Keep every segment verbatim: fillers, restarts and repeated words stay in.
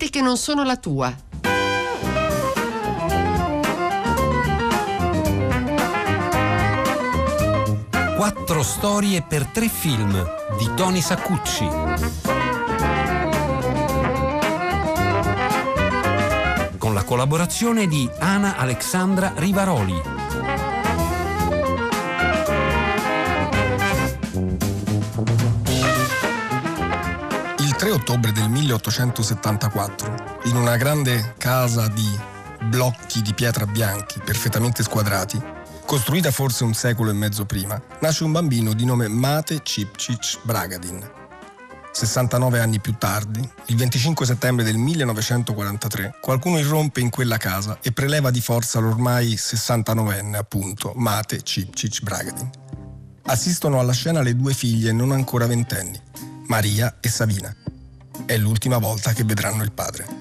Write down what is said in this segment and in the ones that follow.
vite che non sono la tua. Quattro storie per tre film di Tony Saccucci. Con la collaborazione di Ana Alexandra Rivaroli. Il tre ottobre del milleottocentosettantaquattro, in una grande casa di blocchi di pietra bianchi perfettamente squadrati, costruita forse un secolo e mezzo prima, nasce un bambino di nome Mate Cipcic Bragadin. sessantanove anni più tardi, il venticinque settembre del millenovecentoquarantatré, qualcuno irrompe in quella casa e preleva di forza l'ormai sessantanovenne, appunto, Mate Cipcic Bragadin. Assistono alla scena le due figlie non ancora ventenni, Maria e Savina. È l'ultima volta che vedranno il padre.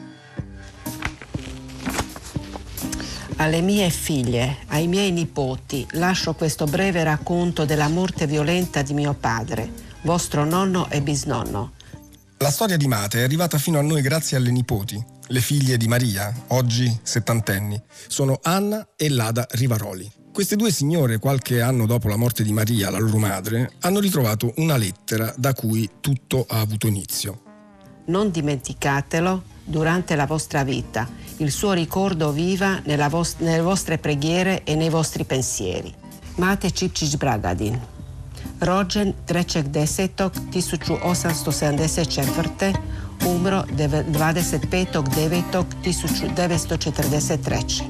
Alle mie figlie, ai miei nipoti, lascio questo breve racconto della morte violenta di mio padre, vostro nonno e bisnonno. La storia di Mate è arrivata fino a noi grazie alle nipoti, le figlie di Maria, oggi settantenni. Sono Anna e Lada Rivaroli. Queste due signore, qualche anno dopo la morte di Maria, la loro madre, hanno ritrovato una lettera da cui tutto ha avuto inizio. Non dimenticatelo durante la vostra vita. Il suo ricordo viva nella vos- nelle vostre preghiere e nei vostri pensieri. Mate Cipcic Bragadin. Rođen trećeg desetog tisuću osamsto sedamdeset četvrte. Umro dvadeset petog devetog tisuću devetsto četrdeset treće.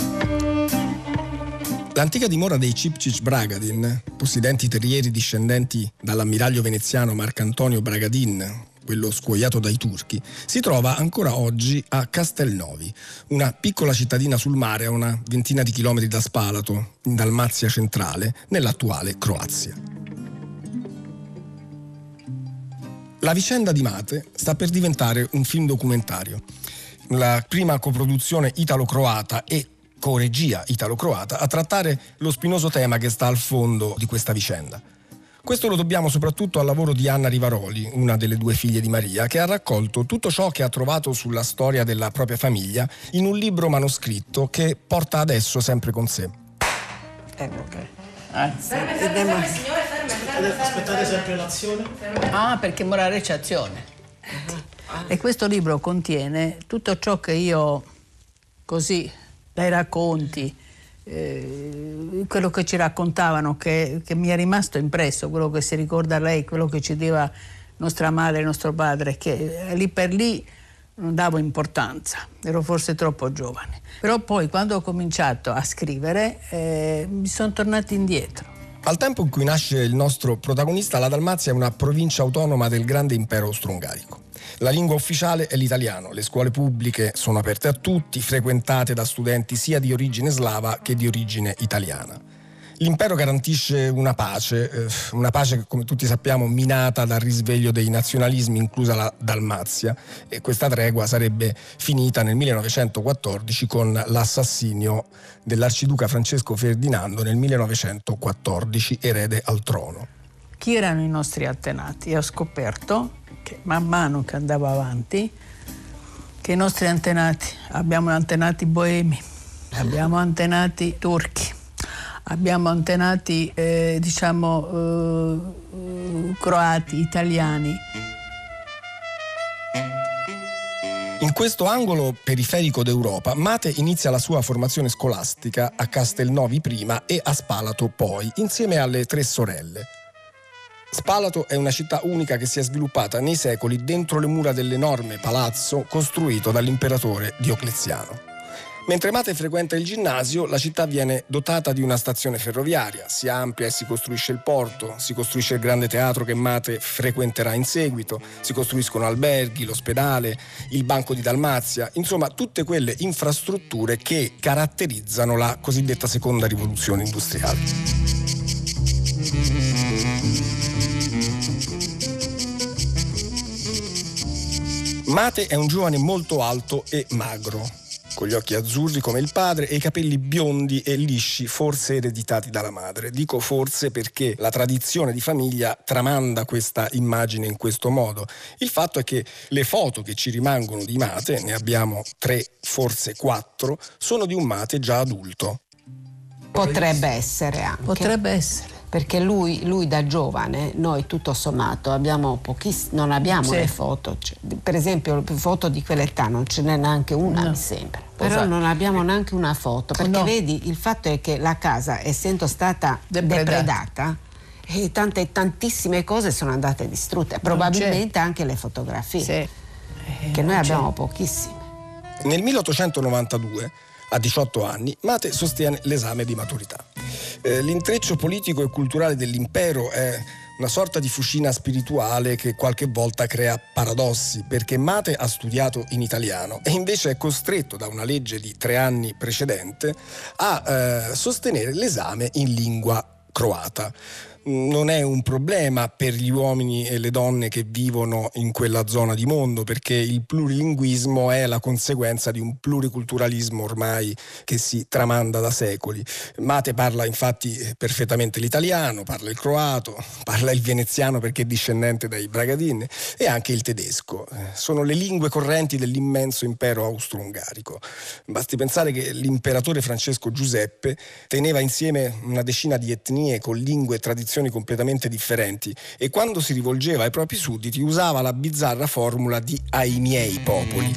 L'antica dimora dei Cipcic Bragadin, possidenti terrieri discendenti dall'ammiraglio veneziano Marcantonio Bragadin, quello scuoiato dai turchi, si trova ancora oggi a Castelnovi, una piccola cittadina sul mare a una ventina di chilometri da Spalato, in Dalmazia centrale, nell'attuale Croazia. La vicenda di Mate sta per diventare un film documentario, la prima coproduzione italo-croata e coregia italo-croata a trattare lo spinoso tema che sta al fondo di questa vicenda. Questo lo dobbiamo soprattutto al lavoro di Anna Rivaroli, una delle due figlie di Maria, che ha raccolto tutto ciò che ha trovato sulla storia della propria famiglia in un libro manoscritto che porta adesso sempre con sé. Eh, ok. Eh. Ferme, ferme, ferme, signore, ferme, ferme, ferme. Aspettate sempre l'azione? Ah, perché ora la recitazione. E questo libro contiene tutto ciò che io, così, dai racconti, eh, quello che ci raccontavano, che, che mi è rimasto impresso, quello che si ricorda lei, quello che ci diceva nostra madre e nostro padre, che lì per lì non davo importanza, ero forse troppo giovane. Però poi quando ho cominciato a scrivere eh, mi sono tornati indietro. Al tempo in cui nasce il nostro protagonista, la Dalmazia è una provincia autonoma del grande impero austro-ungarico. La lingua ufficiale è l'italiano, le scuole pubbliche sono aperte a tutti, frequentate da studenti sia di origine slava che di origine italiana. L'impero garantisce una pace, eh, una pace che, come tutti sappiamo, minata dal risveglio dei nazionalismi, inclusa la Dalmazia, e questa tregua sarebbe finita nel millenovecentoquattordici con l'assassinio dell'arciduca Francesco Ferdinando nel millenovecentoquattordici, erede al trono. Chi erano i nostri antenati? Ho scoperto che man mano che andavo avanti, che i nostri antenati, abbiamo antenati boemi, abbiamo antenati turchi, abbiamo antenati eh, diciamo eh, croati, italiani. In questo angolo periferico d'Europa, Mate inizia la sua formazione scolastica a Castelnovi prima e a Spalato poi, insieme alle tre sorelle. Spalato è una città unica che si è sviluppata nei secoli dentro le mura dell'enorme palazzo costruito dall'imperatore Diocleziano. Mentre Mate frequenta il ginnasio, la città viene dotata di una stazione ferroviaria, si amplia e si costruisce il porto, si costruisce il grande teatro che Mate frequenterà in seguito, si costruiscono alberghi, l'ospedale, il Banco di Dalmazia, insomma tutte quelle infrastrutture che caratterizzano la cosiddetta seconda rivoluzione industriale. Mate è un giovane molto alto e magro. con gli occhi azzurri come il padre e i capelli biondi e lisci, forse ereditati dalla madre. Dico forse perché la tradizione di famiglia tramanda questa immagine in questo modo. Il fatto è che le foto che ci rimangono di Mate, ne abbiamo tre, forse quattro, sono di un Mate già adulto. Potrebbe essere anche. Potrebbe essere. Perché lui, lui da giovane, noi tutto sommato abbiamo pochiss- non abbiamo Sì. le foto, cioè, per esempio le foto di quell'età non ce n'è neanche una, No. mi sembra, però Esatto. non abbiamo neanche una foto, perché No. vedi, il fatto è che la casa, essendo stata Depredata. depredata, e tante, tantissime cose sono andate distrutte, probabilmente anche le fotografie, Sì. Eh, che noi non c'è. abbiamo pochissime. Nel milleottocentonovantadue, a diciotto anni, Mate sostiene l'esame di maturità. Eh, l'intreccio politico e culturale dell'impero è una sorta di fucina spirituale che qualche volta crea paradossi, perché Mate ha studiato in italiano e invece è costretto da una legge di tre anni precedente a eh, sostenere l'esame in lingua croata. Non è un problema per gli uomini e le donne che vivono in quella zona di mondo, perché il plurilinguismo è la conseguenza di un pluriculturalismo ormai che si tramanda da secoli. Mate parla infatti perfettamente l'italiano, parla il croato, parla il veneziano perché è discendente dai Bragadin e anche il tedesco. Sono le lingue correnti dell'immenso impero austro-ungarico. Basti pensare che l'imperatore Francesco Giuseppe teneva insieme una decina di etnie con lingue e tradizioni completamente differenti e quando si rivolgeva ai propri sudditi usava la bizzarra formula di ai miei popoli.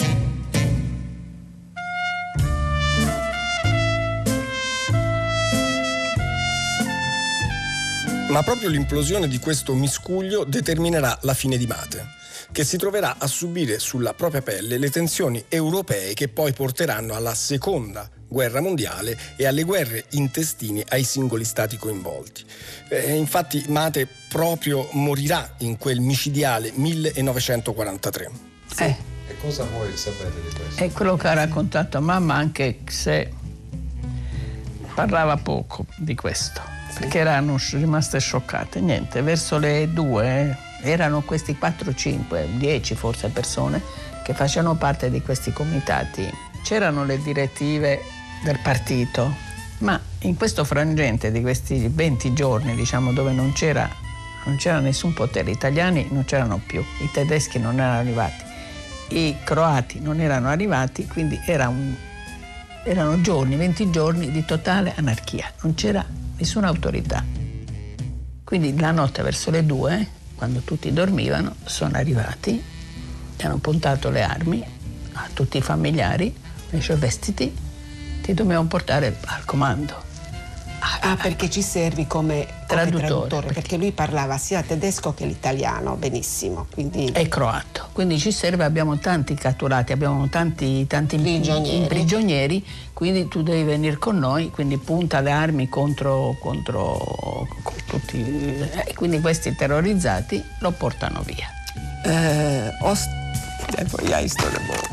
Ma proprio l'implosione di questo miscuglio determinerà la fine di Mate, che si troverà a subire sulla propria pelle le tensioni europee che poi porteranno alla seconda guerra mondiale e alle guerre intestine ai singoli stati coinvolti. Eh, infatti Mate proprio morirà in quel micidiale millenovecentoquarantatré. Eh, E cosa vuoi sapere di questo? è quello che ha raccontato mamma, anche se parlava poco di questo, perché erano rimaste scioccate. Niente, verso le due erano questi quattro, cinque, dieci forse persone che facevano parte di questi comitati. C'erano le direttive del partito, ma in questo frangente di questi venti giorni, diciamo, dove non c'era, non c'era nessun potere, gli italiani non c'erano più, i tedeschi non erano arrivati, i croati non erano arrivati, quindi era un, erano giorni, venti giorni di totale anarchia, non c'era nessuna autorità. Quindi la notte verso le due, quando tutti dormivano, sono arrivati e hanno puntato le armi a tutti i familiari, dice vestiti, ti dobbiamo portare al comando. Ah, perché ci servi come, come Traduttore, traduttore, perché... perché- lui parlava sia tedesco che l'italiano benissimo, quindi È croato, quindi ci serve, abbiamo tanti catturati, abbiamo tanti, tanti Prigionieri. prigionieri, quindi tu devi venire con noi, quindi punta le armi contro, contro con tutti, e quindi questi terrorizzati lo portano via. Eh, azt juist door de boom.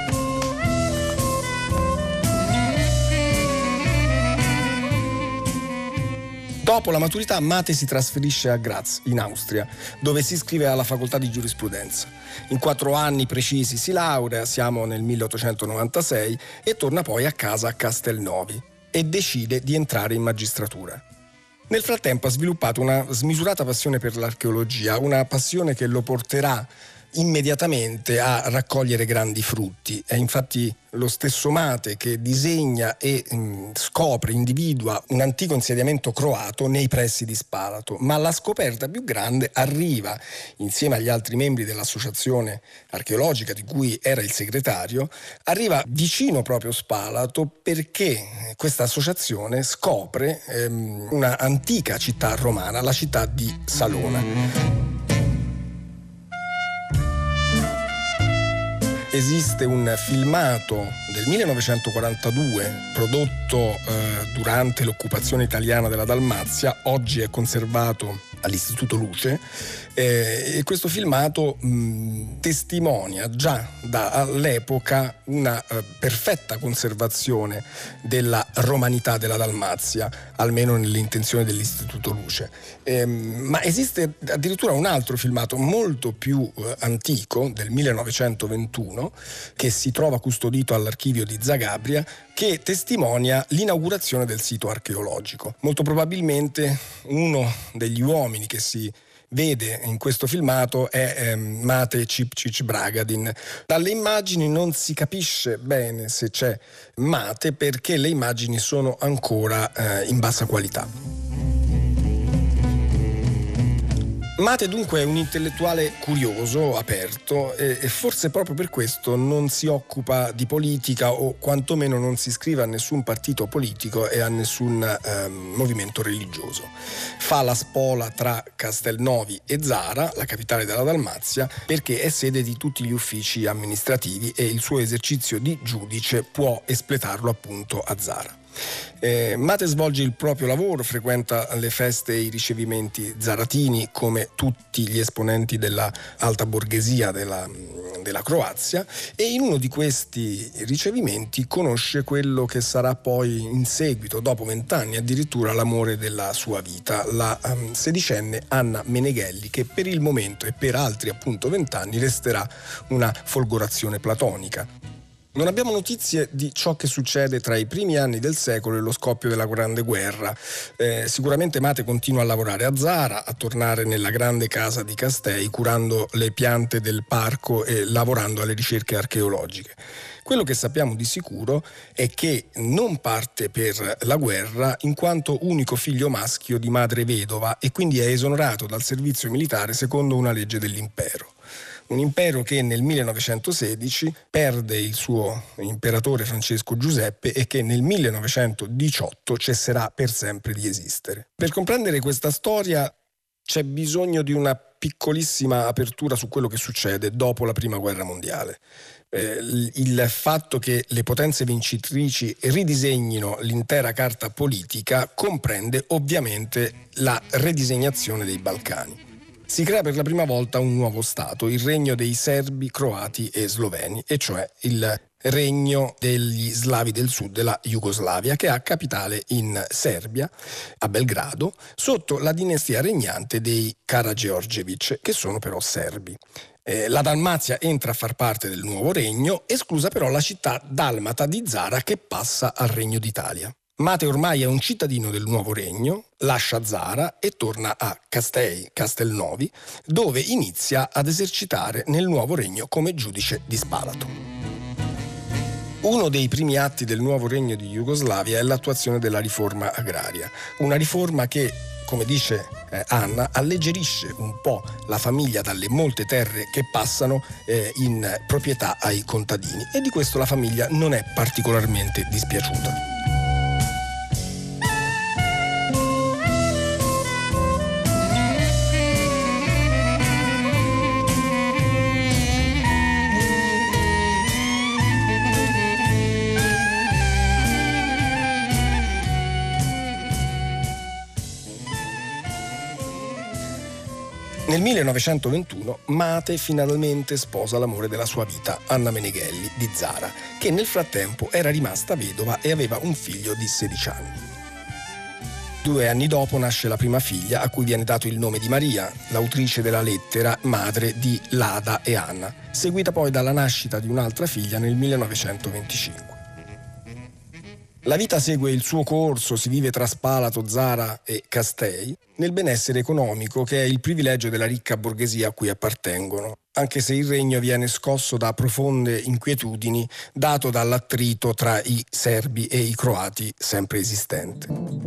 Dopo la maturità Mate si trasferisce a Graz, in Austria, dove si iscrive alla facoltà di giurisprudenza. In quattro anni precisi si laurea, siamo nel milleottocentonovantasei, e torna poi a casa a Castelnovi e decide di entrare in magistratura. Nel frattempo ha sviluppato una smisurata passione per l'archeologia, una passione che lo porterà immediatamente a raccogliere grandi frutti. È infatti lo stesso Mate che disegna e mh, scopre, individua un antico insediamento croato nei pressi di Spalato, ma la scoperta più grande arriva, insieme agli altri membri dell'associazione archeologica di cui era il segretario, arriva vicino proprio Spalato, perché questa associazione scopre ehm, una antica città romana, la città di Salona. Esiste un filmato del millenovecentoquarantadue prodotto eh, durante l'occupazione italiana della Dalmazia, oggi è conservato all'Istituto Luce, eh, e questo filmato mh, testimonia già dall'epoca una eh, perfetta conservazione della romanità della Dalmazia, almeno nell'intenzione dell'Istituto Luce. Eh, ma esiste addirittura un altro filmato molto più eh, antico, del millenovecentoventuno, che si trova custodito all'archivio di Zagabria, che testimonia l'inaugurazione del sito archeologico. Molto probabilmente uno degli uomini che si vede in questo filmato è eh, Mate Cipcic Bragadin. Dalle immagini non si capisce bene se c'è Mate, perché le immagini sono ancora eh, in bassa qualità. Mate dunque è un intellettuale curioso, aperto, e, e forse proprio per questo non si occupa di politica, o quantomeno non si iscrive a nessun partito politico e a nessun eh, movimento religioso. Fa la spola tra Castelnovi e Zara, la capitale della Dalmazia, perché è sede di tutti gli uffici amministrativi e il suo esercizio di giudice può espletarlo appunto a Zara. Eh, Mate svolge il proprio lavoro, frequenta le feste e i ricevimenti zaratini come tutti gli esponenti della alta borghesia della, della Croazia, e in uno di questi ricevimenti conosce quello che sarà poi in seguito, dopo vent'anni addirittura, l'amore della sua vita, la um, sedicenne Anna Meneghelli, che per il momento e per altri appunto vent'anni resterà una folgorazione platonica. Non abbiamo notizie di ciò che succede tra i primi anni del secolo e lo scoppio della Grande Guerra. Eh, sicuramente Mate continua a lavorare a Zara, a tornare nella grande casa di Castei, curando le piante del parco e lavorando alle ricerche archeologiche. Quello che sappiamo di sicuro è che non parte per la guerra in quanto unico figlio maschio di madre vedova, e quindi è esonorato dal servizio militare secondo una legge dell'impero. Un impero che nel millenovecentosedici perde il suo imperatore Francesco Giuseppe e che nel millenovecentodiciotto cesserà per sempre di esistere. Per comprendere questa storia c'è bisogno di una piccolissima apertura su quello che succede dopo la Prima Guerra Mondiale. Eh, il fatto che le potenze vincitrici ridisegnino l'intera carta politica comprende ovviamente la ridisegnazione dei Balcani. Si crea per la prima volta un nuovo Stato, il regno dei serbi, croati e sloveni, e cioè il regno degli slavi del sud della Jugoslavia, che ha capitale in Serbia, a Belgrado, sotto la dinastia regnante dei Karađorđević, che sono però serbi. Eh, la Dalmazia entra a far parte del nuovo regno, esclusa però la città dalmata di Zara, che passa al Regno d'Italia. Mate ormai è un cittadino del nuovo regno, lascia Zara e torna a Castei, Castelnovi, dove inizia ad esercitare nel nuovo regno come giudice di Spalato. Uno dei primi atti del nuovo regno di Jugoslavia è l'attuazione della riforma agraria, una riforma che, come dice eh, Anna, alleggerisce un po' la famiglia dalle molte terre che passano eh, in proprietà ai contadini, e di questo la famiglia non è particolarmente dispiaciuta. Nel millenovecentoventuno Mate finalmente sposa l'amore della sua vita, Anna Meneghelli di Zara, che nel frattempo era rimasta vedova e aveva un figlio di sedici anni. Due anni dopo nasce la prima figlia, a cui viene dato il nome di Maria, l'autrice della lettera, madre di Lada e Anna, seguita poi dalla nascita di un'altra figlia nel millenovecentoventicinque. La vita segue il suo corso, si vive tra Spalato, Zara e Castei, nel benessere economico che è il privilegio della ricca borghesia a cui appartengono, anche se il regno viene scosso da profonde inquietudini dato dall'attrito tra i serbi e i croati sempre esistente.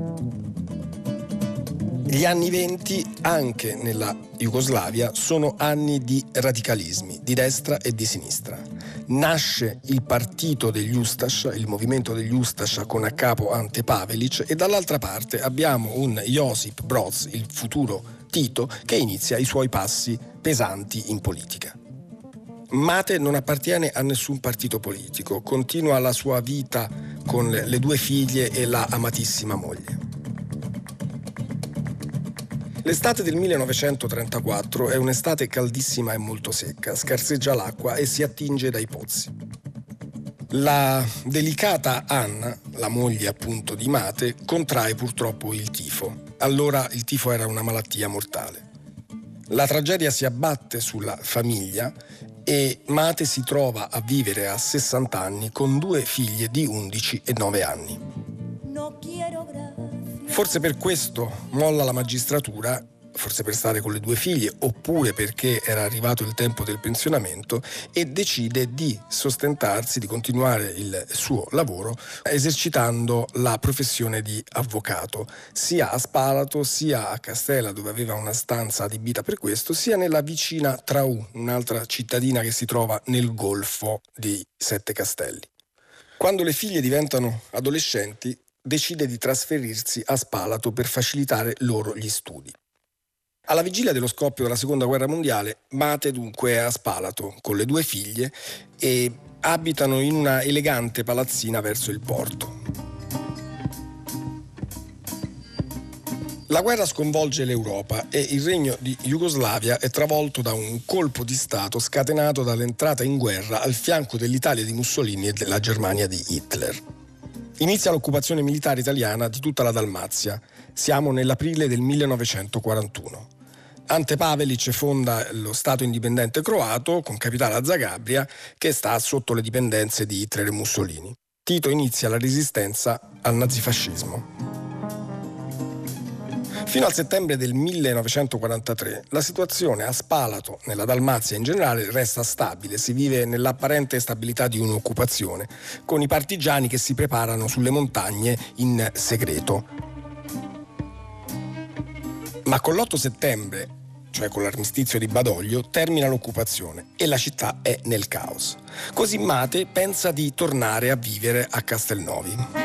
Gli anni venti, anche nella Jugoslavia, sono anni di radicalismi, di destra e di sinistra. Nasce il partito degli Ustaša, il movimento degli Ustaša con a capo Ante Pavelić, e dall'altra parte abbiamo un Josip Broz, il futuro Tito, che inizia i suoi passi pesanti in politica. Mate non appartiene a nessun partito politico, continua la sua vita con le due figlie e la amatissima moglie. L'estate del millenovecentotrentaquattro è un'estate caldissima e molto secca, scarseggia l'acqua e si attinge dai pozzi. La delicata Anna, la moglie appunto di Mate, contrae purtroppo il tifo. Allora il tifo era una malattia mortale. La tragedia si abbatte sulla famiglia e Mate si trova a vivere a sessanta anni con due figlie di undici e nove anni. Forse per questo molla la magistratura, forse per stare con le due figlie, oppure perché era arrivato il tempo del pensionamento, e decide di sostentarsi, di continuare il suo lavoro esercitando la professione di avvocato, sia a Spalato, sia a Castella, dove aveva una stanza adibita per questo, sia nella vicina Traù, un'altra cittadina che si trova nel golfo di Sette Castelli. Quando le figlie diventano adolescenti, decide di trasferirsi a Spalato per facilitare loro gli studi. Alla vigilia dello scoppio della Seconda Guerra Mondiale, Mate dunque è a Spalato con le due figlie e abitano in una elegante palazzina verso il porto. La guerra sconvolge l'Europa e il regno di Jugoslavia è travolto da un colpo di Stato scatenato dall'entrata in guerra al fianco dell'Italia di Mussolini e della Germania di Hitler. Inizia l'occupazione militare italiana di tutta la Dalmazia. Siamo nell'aprile del millenovecentoquarantuno. Ante Pavelic fonda lo Stato indipendente croato con capitale a Zagabria, che sta sotto le dipendenze di Hitler e Mussolini. Tito inizia la resistenza al nazifascismo. Fino al settembre del millenovecentoquarantatré la situazione a Spalato, nella Dalmazia in generale, resta stabile. Si vive nell'apparente stabilità di un'occupazione, con i partigiani che si preparano sulle montagne in segreto. Ma con l'otto settembre, cioè con l'armistizio di Badoglio, termina l'occupazione e la città è nel caos. Così Mate pensa di tornare a vivere a Castelnovi.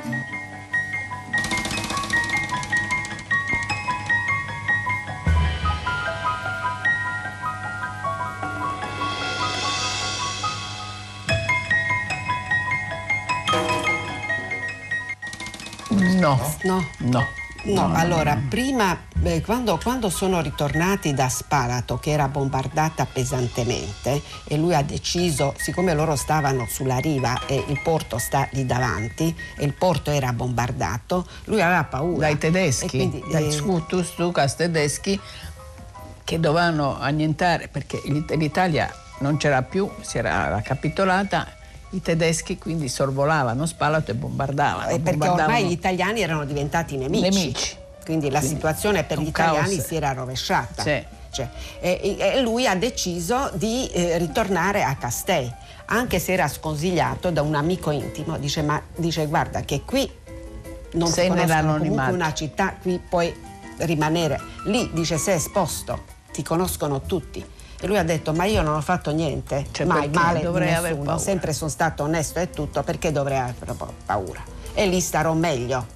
No, No. no. No, allora, prima, eh, quando, quando sono ritornati da Spalato, che era bombardata pesantemente, e lui ha deciso, siccome loro stavano sulla riva e il porto sta lì davanti, e il porto era bombardato, lui aveva paura. Dai tedeschi, E quindi, dai eh, Stukas tedeschi, che dovevano annientare, perché l'Italia non c'era più, si era capitolata. I tedeschi quindi sorvolavano Spalato e bombardavano. eh, perché bombardavano ormai gli italiani erano diventati nemici. nemici. Quindi la Quindi situazione per un gli italiani caos. si era rovesciata. Sì. Cioè, e, e lui ha deciso di eh, ritornare a Castei, anche se era sconsigliato da un amico intimo. Dice, ma dice, guarda che qui non Sei si conoscono nell'anonimato. comunque una città, qui puoi rimanere. Lì, dice, sei esposto, ti conoscono tutti. E lui ha detto, ma io non ho fatto niente, Cioè, mai perché male di dovrei aver nessuno, paura? sempre sono stato onesto e tutto, perché dovrei aver paura? E lì starò meglio.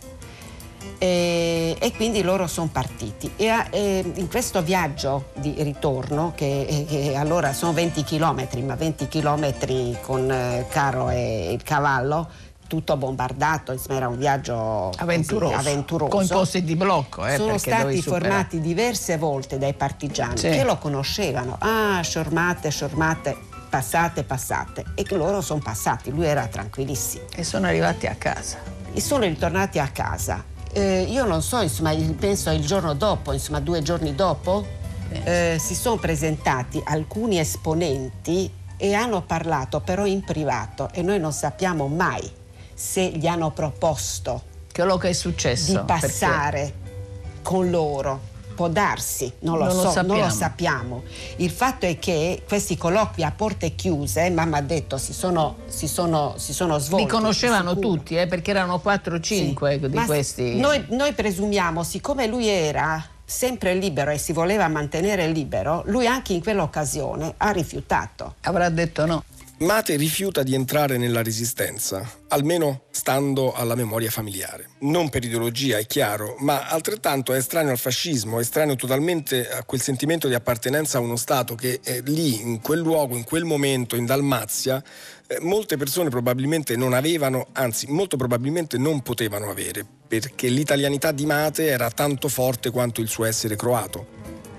E, e quindi loro sono partiti. E, a, e in questo viaggio di ritorno, che, che allora sono venti chilometri, ma venti chilometri con eh, carro e il cavallo, tutto bombardato, insomma era un viaggio avventuroso, così, avventuroso. con i posti di blocco. Eh, Sono perché stati dovevi superare. formati diverse volte dai partigiani, Sì. che lo conoscevano. Ah, sciormate, sciormate, passate, passate. E che loro sono passati, lui era tranquillissimo. E sono arrivati a casa. E sono ritornati a casa. Eh, io non so, insomma, il- penso il giorno dopo, insomma due giorni dopo, eh, si sono presentati alcuni esponenti e hanno parlato però in privato, e noi non sappiamo mai se gli hanno proposto Quello che è successo. di passare con loro. Può darsi, non lo Non lo so, sappiamo. non lo sappiamo. Il fatto è che questi colloqui a porte chiuse, mamma ha detto, si sono, si sono, si sono svolti. Li conoscevano sicuro. tutti, eh, perché erano quattro o cinque Sì, di ma questi. Noi, noi presumiamo, siccome lui era sempre libero e si voleva mantenere libero, lui anche in quell'occasione ha rifiutato. Avrà detto no. Mate rifiuta di entrare nella resistenza, almeno stando alla memoria familiare. Non per ideologia, è chiaro, ma altrettanto è estraneo al fascismo, è estraneo totalmente a quel sentimento di appartenenza a uno Stato che eh, lì, in quel luogo, in quel momento, in Dalmazia, eh, molte persone probabilmente non avevano, anzi molto probabilmente non potevano avere, perché l'italianità di Mate era tanto forte quanto il suo essere croato.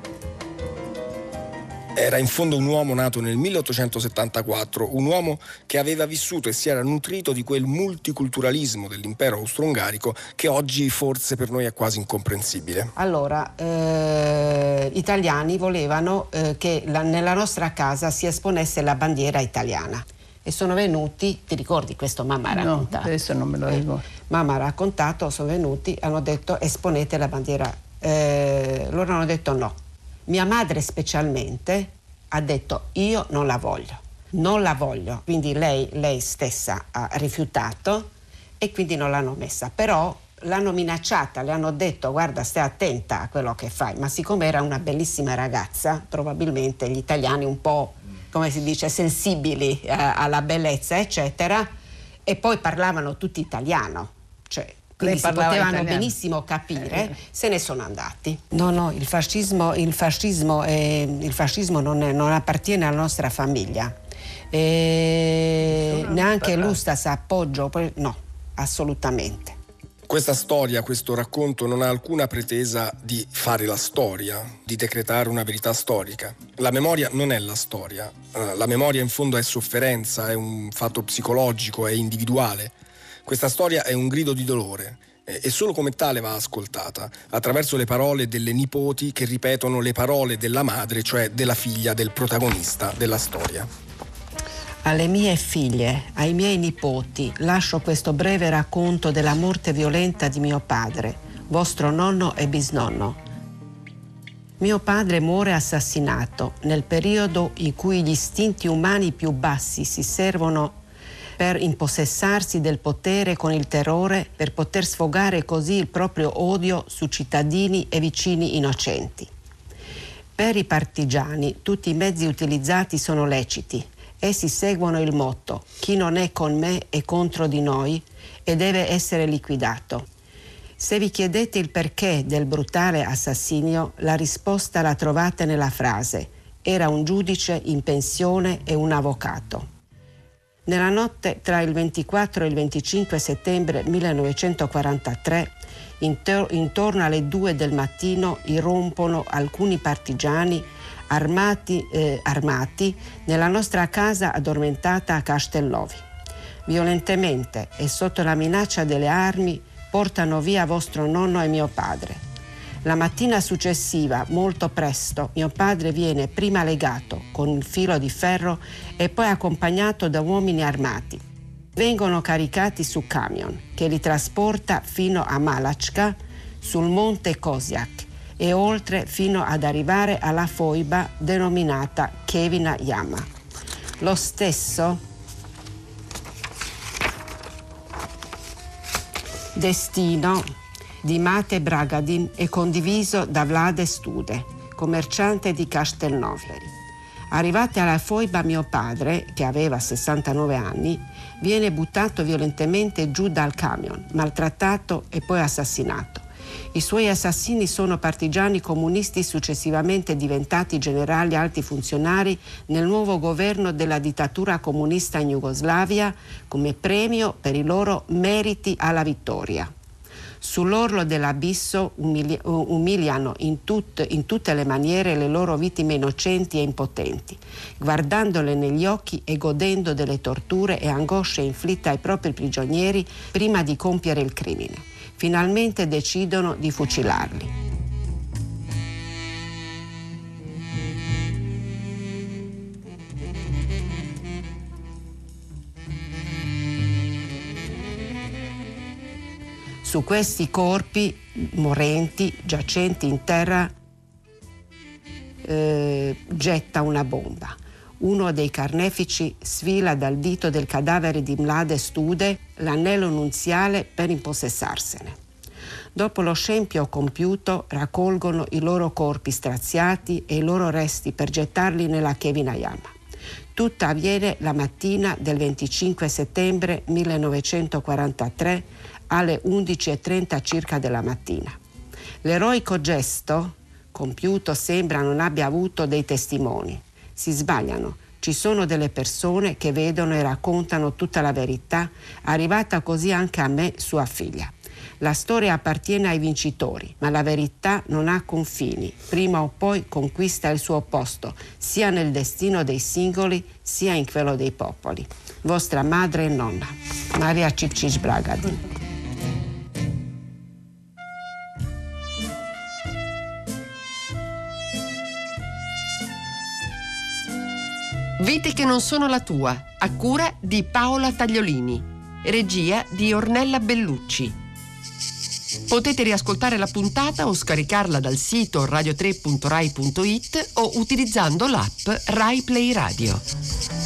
Era in fondo un uomo nato nel milleottocentosettantaquattro, un uomo che aveva vissuto e si era nutrito di quel multiculturalismo dell'impero austro-ungarico che oggi forse per noi è quasi incomprensibile. Allora, eh, italiani volevano eh, che la, nella nostra casa si esponesse la bandiera italiana e sono venuti, ti ricordi questo mamma ha raccontato? No, adesso non me lo ricordo. Eh, mamma ha raccontato, sono venuti, hanno detto esponete la bandiera, eh, loro hanno detto no. Mia madre specialmente ha detto io non la voglio, non la voglio, quindi lei, lei stessa ha rifiutato e quindi non l'hanno messa, però l'hanno minacciata, le hanno detto guarda stai attenta a quello che fai, ma siccome era una bellissima ragazza, probabilmente gli italiani un po', come si dice, sensibili eh, alla bellezza eccetera, e poi parlavano tutti italiano, cioè quindi si potevano italiano. benissimo capire, eh. se ne sono andati. No, no, il fascismo, il fascismo, è, il fascismo non, è, non appartiene alla nostra famiglia. E neanche l'Ustas appoggio, no, assolutamente. Questa storia, questo racconto non ha alcuna pretesa di fare la storia, di decretare una verità storica. La memoria non è la storia, la memoria in fondo è sofferenza, è un fatto psicologico, è individuale. Questa storia è un grido di dolore e solo come tale va ascoltata, attraverso le parole delle nipoti che ripetono le parole della madre, cioè della figlia del protagonista della storia. Alle mie figlie, ai miei nipoti, lascio questo breve racconto della morte violenta di mio padre, vostro nonno e bisnonno. Mio padre muore assassinato nel periodo in cui gli istinti umani più bassi si servono per impossessarsi del potere con il terrore, per poter sfogare così il proprio odio su cittadini e vicini innocenti. Per i partigiani tutti i mezzi utilizzati sono leciti. Essi seguono il motto: chi non è con me è contro di noi e deve essere liquidato. Se vi chiedete il perché del brutale assassinio, la risposta la trovate nella frase: era un giudice in pensione e un avvocato. Nella notte tra il ventiquattro e il venticinque settembre millenovecentoquarantatré, intor- intorno alle due del mattino, irrompono alcuni partigiani armati, eh, armati nella nostra casa addormentata a Castellovi. Violentemente e sotto la minaccia delle armi portano via vostro nonno e mio padre. La mattina successiva, molto presto, mio padre viene prima legato con il filo di ferro e poi accompagnato da uomini armati. Vengono caricati su camion che li trasporta fino a Malacca sul monte Kozjak e oltre fino ad arrivare alla foiba denominata Kevina Jama. Lo stesso destino di Mate Bragadin è condiviso da Vlade Stude, commerciante di Castelnovleri. Arrivati alla foiba, mio padre, che aveva sessantanove anni, viene buttato violentemente giù dal camion, maltrattato e poi assassinato. I suoi assassini sono partigiani comunisti successivamente diventati generali alti funzionari nel nuovo governo della dittatura comunista in Jugoslavia come premio per i loro meriti alla vittoria. Sull'orlo dell'abisso umili- umiliano in, tut- in tutte le maniere le loro vittime innocenti e impotenti, guardandole negli occhi e godendo delle torture e angosce inflitte ai propri prigionieri prima di compiere il crimine. Finalmente decidono di fucilarli. Su questi corpi morenti, giacenti in terra, eh, getta una bomba. Uno dei carnefici sfila dal dito del cadavere di Mlade Stude l'anello nuziale per impossessarsene. Dopo lo scempio compiuto, raccolgono i loro corpi straziati e i loro resti per gettarli nella Kevina Jama. Tutto avviene la mattina del venticinque settembre millenovecentoquarantatré alle undici e trenta circa della mattina. L'eroico gesto compiuto sembra non abbia avuto dei testimoni. Si sbagliano. Ci sono delle persone che vedono e raccontano tutta la verità, arrivata così anche a me, sua figlia. La storia appartiene ai vincitori, ma la verità non ha confini. Prima o poi conquista il suo posto, sia nel destino dei singoli, sia in quello dei popoli. Vostra madre e nonna, Maria Cipcic-Bragadin. Vite che non sono la tua, a cura di Paola Tagliolini, regia di Ornella Bellucci. Potete riascoltare la puntata o scaricarla dal sito radio tre punto rai punto it o utilizzando l'app Rai Play Radio.